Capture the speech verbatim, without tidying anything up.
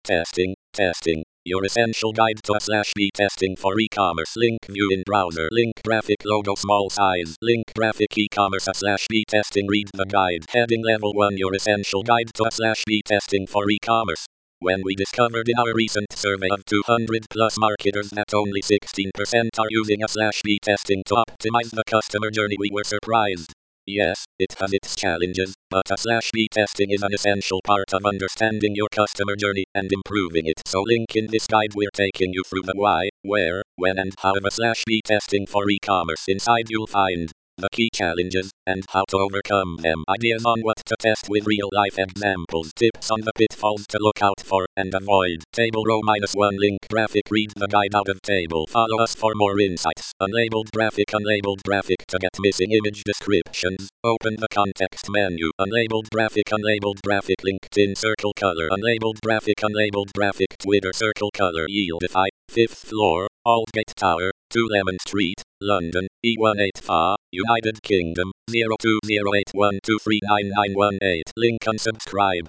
Testing, testing. Your essential guide to slash B testing for e-commerce. Link view in browser. Link graphic logo small size. Link graphic e-commerce slash B testing. Read the guide. Heading level one. Your essential guide to slash B testing for e-commerce. When we discovered in our recent survey of two hundred plus marketers that only sixteen percent are using a slash B testing to optimize the customer journey, we were surprised. Yes, it has its challenges, but a slash B testing is an essential part of understanding your customer journey and improving it. So link in this guide we're taking you through the why, where, when and how of a slash B testing for e-commerce. Inside you'll find the key challenges, and how to overcome them. Ideas on what to test with real-life examples. Tips on the pitfalls to look out for and avoid. Table row minus one link graphic. Read the guide out of table. Follow us for more insights. Unlabeled graphic. Unlabeled graphic to get missing image descriptions. Open the context menu. Unlabeled graphic. Unlabeled graphic. LinkedIn circle color. Unlabeled graphic. Unlabeled graphic. Twitter circle color. Yieldify. Fifth floor. Aldgate Tower. two Lemon Street, London, E one eight F A, United Kingdom, zero two zero eight one two three nine nine one eight. Link unsubscribe.